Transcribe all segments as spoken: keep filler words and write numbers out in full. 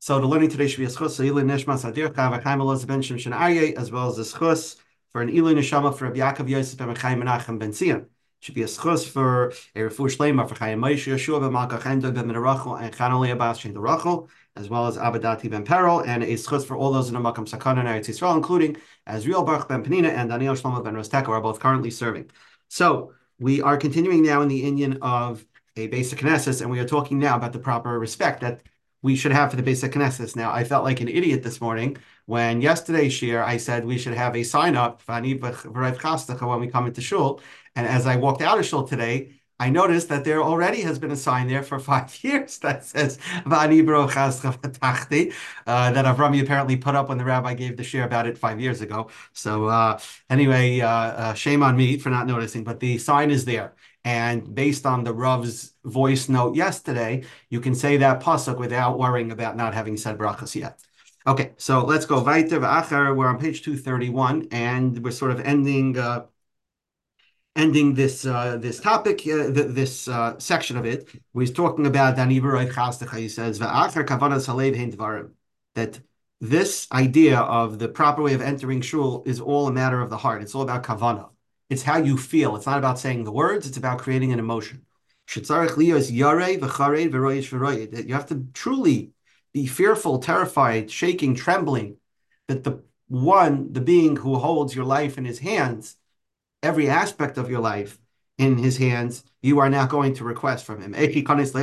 So the learning today should be a schus, Ilui Nishmas Adir Chav Chaim Elazar ben Shimshon Aryeh, as well as a schus for an Ilui Neshama for Rabbi Yaakov Yosef ben Chaim Menachem ben Zion. Should be a schus for a refuah shlema for Chaim Moshe Yeshua ben Malka Chaim Dog ben Menarachel and Chanoli Abbas Shem Rachel, as well as Abadati ben Perel, and a schus for all those in the Makam Sakana and Eretz Yisrael, including Azriel Baruch ben Penina and Daniel Shlomo ben Rosteka, are both currently serving. So we are continuing now in the Inyan of a basic Knesset, and we are talking now about the proper respect that we should have for the basic Knesset. Now, I felt like an idiot this morning when yesterday's shir I said we should have a sign up when we come into shul, and as I walked out of shul today, I noticed that there already has been a sign there for five years that says V'ani b'ro chascha v'tachti, uh, that Avrami apparently put up when the rabbi gave the shir about it five years ago. So uh, anyway, uh, uh, shame on me for not noticing, but the sign is there. And based on the Rav's voice note yesterday, you can say that pasuk without worrying about not having said brachas yet. Okay, so let's go weiter. We're on page two thirty-one, and we're sort of ending uh, ending this uh, this topic, uh, th this uh, section of it. We're talking about Dani B'Roi Chastecha. He says that this idea of the proper way of entering shul is all a matter of the heart. It's all about kavanah. It's how you feel. It's not about saying the words. It's about creating an emotion. That you have to truly be fearful, terrified, shaking, trembling, that the one, the being who holds your life in his hands, every aspect of your life in his hands, you are now going to request from him. And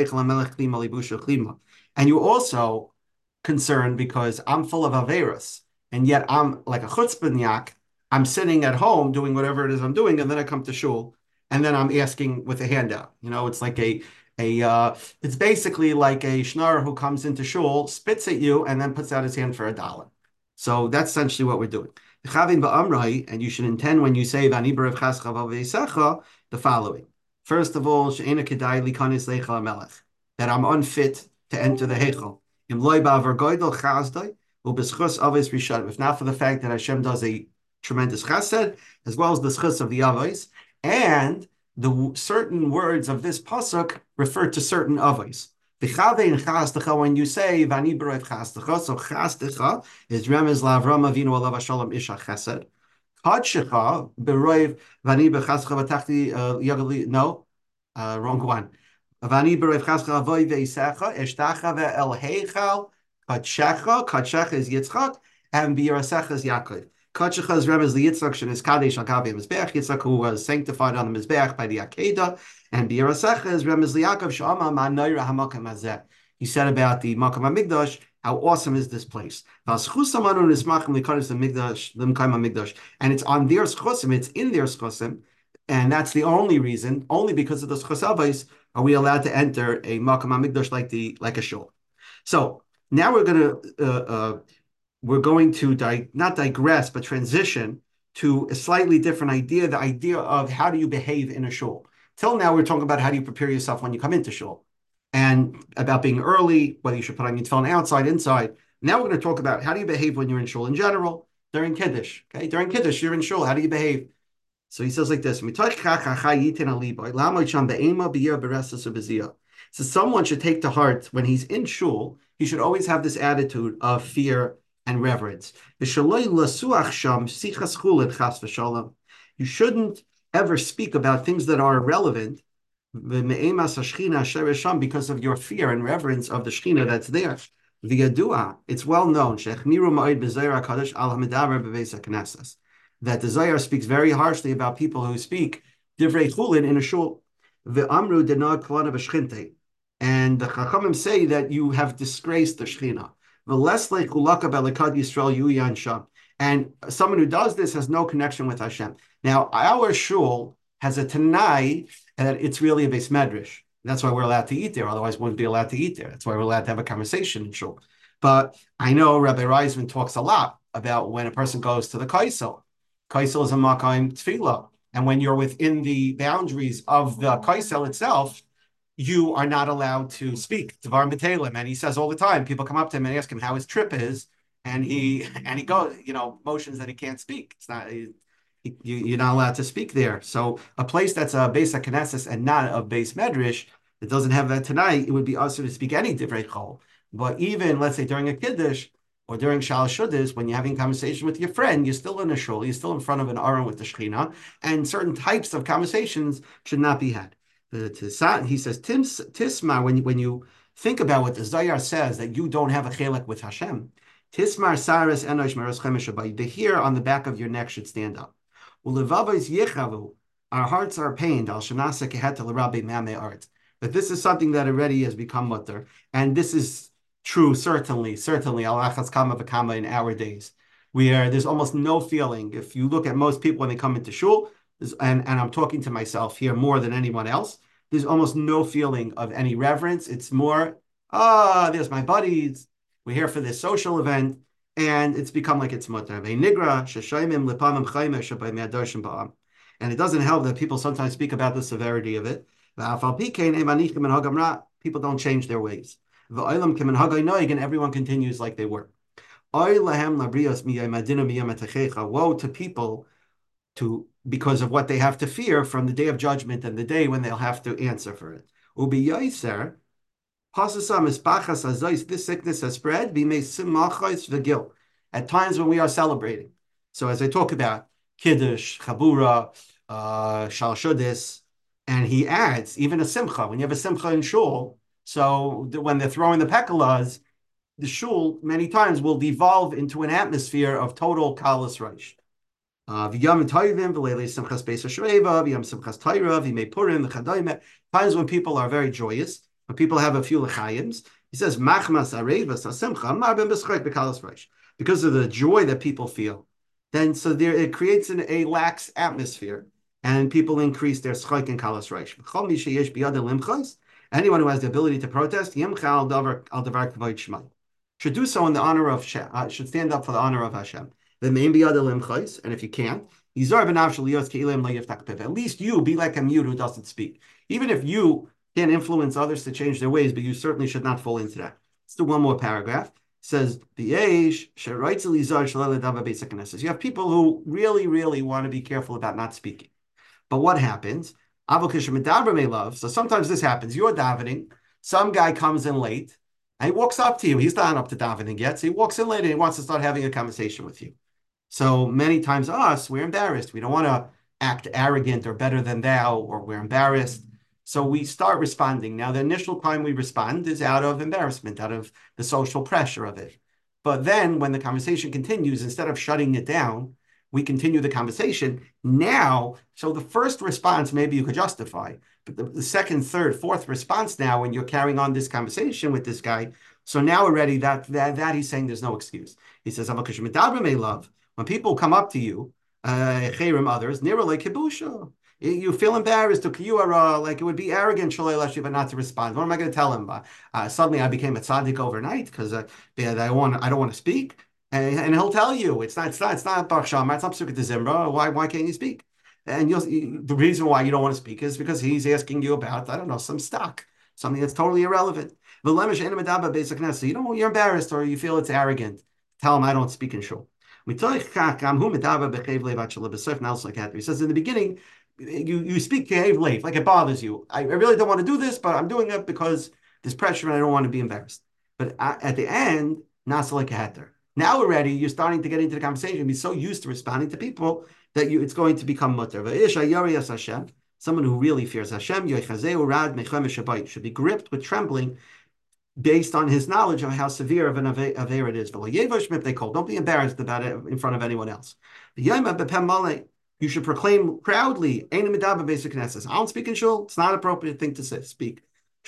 you're also concerned because I'm full of averos, and yet I'm like a chutzpahniak. I'm sitting at home doing whatever it is I'm doing, and then I come to shul, and then I'm asking with a handout. You know, it's like a a uh, it's basically like a schnar who comes into shul, spits at you, and then puts out his hand for a dollar. So that's essentially what we're doing. And you should intend when you say the following. First of all, that I'm unfit to enter the heichal. If not for the fact that Hashem does a tremendous chesed, as well as the schus of the avos, and the certain words of this pasuk refer to certain avos. When you say Vani B'Roi Chastecha, so Chastecha is remez LaAvram Avinu alav hashalom isha chesed. Kadshecha B'Roi Vani B'Chastecha V'Tachti Yagali. No, uh, wrong one. Vani B'Roi Chastecha Avoy Veisecha Eshtacha Ve'el Heichal Kadshecha. Kadshecha is Yitzchak, and B'Yirasecha is Yaakov. Kadshecha is remez LiYitzchak Shenis Kadesh Al Gabi Mizbeach. Yitzchak, who was sanctified on the Mizbeach by the Akedah. And B'Yirasecha is remez LiYaakov Shama Ma'Noira HaMakam Hazeh. He said about the Makam HaMikdash, how awesome is this place? And it's on their schusim, it's in their schusim, and that's the only reason, only because of the schusavos are we allowed to enter a Makam HaMikdash like the like a shul. So now we're going to uh, uh, we're going to di not digress, but transition to a slightly different idea, the idea of how do you behave in a shul. Till now, we're talking about how do you prepare yourself when you come into shul, and about being early, whether you should put on your tefillin outside, inside. Now we're going to talk about how do you behave when you're in shul in general, during Kiddush. Okay, during Kiddush, you're in shul. How do you behave? So he says like this. So someone should take to heart when he's in shul, he should always have this attitude of fear and reverence. You shouldn't ever speak about things that are irrelevant because of your fear and reverence of the Shekhinah that's there. It's well known that the Zohar speaks very harshly about people who speak divrei chulin in a shul. And the Chachamim say that you have disgraced the Shekhinah. And someone who does this has no connection with Hashem. Now, our shul has a Tanai, and it's really a beis medrash. That's why we're allowed to eat there. Otherwise, we wouldn't be allowed to eat there. That's why we're allowed to have a conversation in shul. But I know Rabbi Reisman talks a lot about when a person goes to the kaisel. Kaisel is a makayim tefillah. And when you're within the boundaries of the kaisel itself, you are not allowed to speak. Devar B'Telem. And he says all the time, people come up to him and ask him how his trip is. And he and he goes, you know, motions that he can't speak. It's not, he, he, you're not allowed to speak there. So a place that's a beis haknesses and not a beis medrash, it doesn't have that tonight, it would be also to speak any divrei chol. But even, let's say, during a Kiddush or during Shal Shuddis, when you're having a conversation with your friend, you're still in a shul, you're still in front of an aron with the Shekhinah, and certain types of conversations should not be had. The, to, he says, Tisma, when, when you think about what the Zayar says, that you don't have a chelek with Hashem, Tismar Saras Enosh Meros Chemesh, the hair on the back of your neck should stand up. Our hearts are pained. Al Shanasa Keheta L'Rabbi Mame Art. But this is something that already has become mutter. And this is true, certainly, certainly, Al Achaz Kama V'Kama in our days. We are, there's almost no feeling. If you look at most people when they come into shul, and, and I'm talking to myself here more than anyone else, there's almost no feeling of any reverence. It's more, ah, oh, there's my buddies. We're here for this social event. And it's become like it's mutter. And it doesn't help that people sometimes speak about the severity of it. People don't change their ways. And everyone continues like they were. Woe to people to because of what they have to fear from the day of judgment and the day when they'll have to answer for it. This sickness has spread. At times when we are celebrating. So as I talk about Kiddush, Chabura, uh, Shal Shuddis, and he adds even a simcha. When you have a simcha in shul, so when they're throwing the pekalas, the shul many times will devolve into an atmosphere of total kalas reish. Times when people are very joyous, when people have a few lechayims, he says, because of the joy that people feel, then so there it creates an, a lax atmosphere, and people increase their schayk and kalas reish. Anyone who has the ability to protest, should do so in the honor of uh, should stand up for the honor of Hashem. And if you can't, at least you be like a mute who doesn't speak. Even if you can't influence others to change their ways, but you certainly should not fall into that. Let's do one more paragraph. It says, you have people who really, really want to be careful about not speaking. But what happens? So sometimes this happens. You're davening, some guy comes in late, and he walks up to you. He's not up to davening yet, so he walks in late and he wants to start having a conversation with you. So many times us, we're embarrassed. We don't want to act arrogant or better than thou, or we're embarrassed. So we start responding. Now, the initial time we respond is out of embarrassment, out of the social pressure of it. But then when the conversation continues, instead of shutting it down, we continue the conversation. Now, so the first response, maybe you could justify, but the, the second, third, fourth response now, when you're carrying on this conversation with this guy, so now already that, that, that he's saying there's no excuse. He says, love. When people come up to you, uh, others, near like kibusha, you feel embarrassed, you are uh, like it would be arrogant, but not to respond. What am I going to tell him? Uh, uh, suddenly, I became a tzaddik overnight because uh, I want, I don't want to speak, and, and he'll tell you it's not, it's not, it's not Baruch Shamar, it's not Pesukah Zimra. Why, why can't you speak? And you'll, you, the reason why you don't want to speak is because he's asking you about, I don't know, some stock, something that's totally irrelevant. You don't, you're embarrassed or you feel it's arrogant. Tell him I don't speak in shul. He says in the beginning, you, you speak kehev leif, like it bothers you. I, I really don't want to do this, but I'm doing it because there's pressure and I don't want to be embarrassed. But at the end, nasa like a heter. Now already, you're starting to get into the conversation, be so used to responding to people that you it's going to become mutter. Someone who really fears Hashem should be gripped with trembling based on his knowledge of how severe of an aver it is. Don't be embarrassed about it in front of anyone else. You should proclaim proudly, I don't speak in shul, it's not an appropriate thing to say, speak.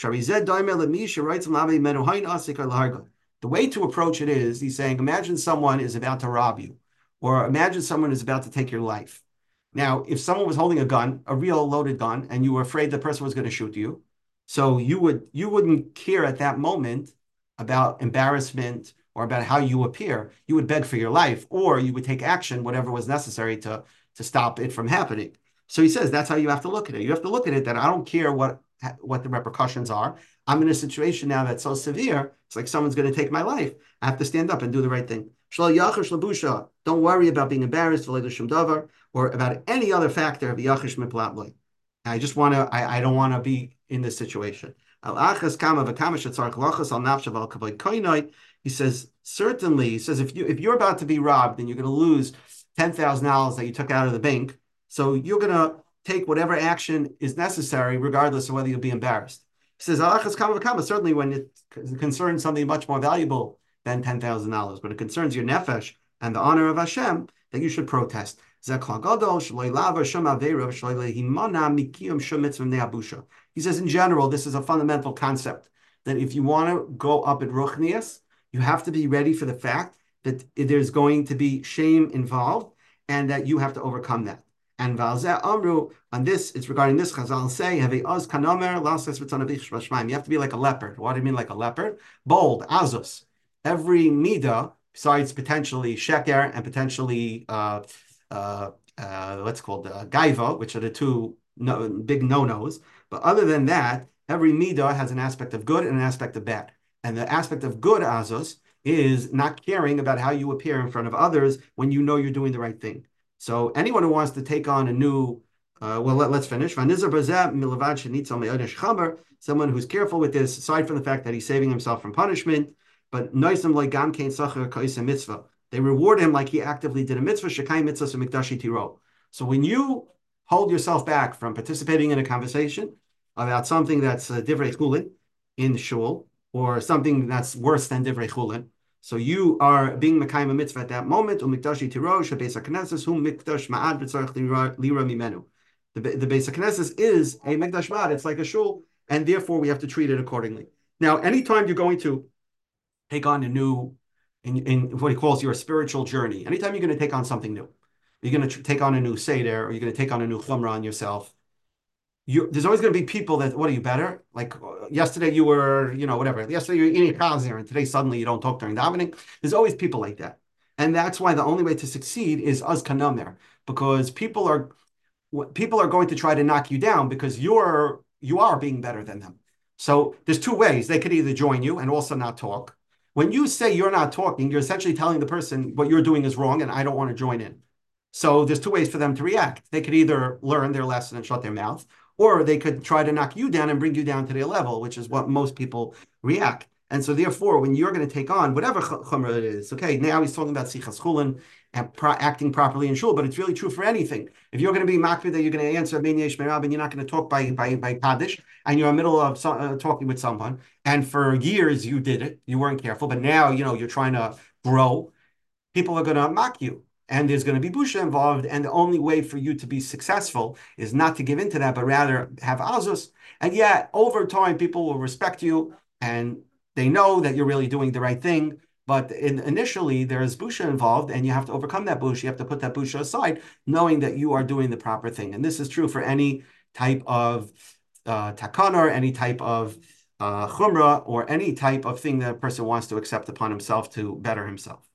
The way to approach it is, he's saying, imagine someone is about to rob you, or imagine someone is about to take your life. Now, if someone was holding a gun, a real loaded gun, and you were afraid the person was going to shoot you, so you would you wouldn't care at that moment about embarrassment or about how you appear. You would beg for your life, or you would take action, whatever was necessary to, to stop it from happening. So he says that's how you have to look at it. You have to look at it that I don't care what, what the repercussions are. I'm in a situation now that's so severe, it's like someone's going to take my life. I have to stand up and do the right thing. Don't worry about being embarrassed or about any other factor of I just want to, I, I don't want to be in this situation. Al-achas kama v'kama shetzarich lachas al nafshav al kavod koinai. He says, certainly, he says, if, you, if you're about to be robbed and you're going to lose ten thousand dollars that you took out of the bank, so you're going to take whatever action is necessary, regardless of whether you'll be embarrassed. He says, alachas kama v'kama, certainly when it concerns something much more valuable than ten thousand dollars, when it concerns your nefesh and the honor of Hashem, that you should protest. He says, in general, this is a fundamental concept, that if you want to go up in Ruchnias, you have to be ready for the fact that there's going to be shame involved and that you have to overcome that. And Amru, on this, it's regarding this, Chazal say, you have to be like a leopard. What do you mean like a leopard? Bold, azus. Every midah, besides potentially sheker and potentially uh, uh, uh, what's called uh, gaiva, which are the two no, big no-nos. But other than that, every midah has an aspect of good and an aspect of bad. And the aspect of good azus is not caring about how you appear in front of others when you know you're doing the right thing. So anyone who wants to take on a new, uh, well, let, let's finish. Someone who's careful with this, aside from the fact that he's saving himself from punishment, but they reward him like he actively did a mitzvah, shekai mitzvah mikdashi tiro. So when you hold yourself back from participating in a conversation about something that's uh, divrei chulin in shul, or something that's worse than divrei chulin, so you are being mekayim a mitzvah at that moment. Umikdashi tiro shebeis hakneses hum mikdash ma'ad b'tzarich lira mimenu. The the beis hakneses is a mikdash ma'ad. It's like a shul, and therefore we have to treat it accordingly. Now, anytime you're going to take on a new, in, in what he calls your spiritual journey, anytime you're going to take on something new, you're going to take on a new seder, or you're going to take on a new chumrah on yourself. You, there's always going to be people that, what are you better? Like yesterday you were, you know, whatever. Yesterday you were eating chazer, and today suddenly you don't talk during davening. There's always people like that. And that's why the only way to succeed is az kanamer, because people are, people are going to try to knock you down because you're, you are being better than them. So there's two ways. They could either join you and also not talk. When you say you're not talking, you're essentially telling the person what you're doing is wrong and I don't want to join in. So there's two ways for them to react. They could either learn their lesson and shut their mouth, or they could try to knock you down and bring you down to their level, which is what most people react. And so therefore, when you're going to take on whatever chumrah it is, okay, now he's talking about sichas chulin and pro- acting properly in shul, but it's really true for anything. If you're going to be makbid that you're going to answer mein yesh me'rab and you're not going to talk by by by kaddish, and you're in the middle of so, uh, talking with someone, and for years you did it, you weren't careful, but now you know you're trying to grow, people are going to mock you. And there's going to be busha involved, and the only way for you to be successful is not to give into that, but rather have azus. And yet, over time, people will respect you, and they know that you're really doing the right thing. But in, initially, there is busha involved, and you have to overcome that busha. You have to put that busha aside, knowing that you are doing the proper thing. And this is true for any type of uh, takana, or any type of uh, chumrah, or any type of thing that a person wants to accept upon himself to better himself.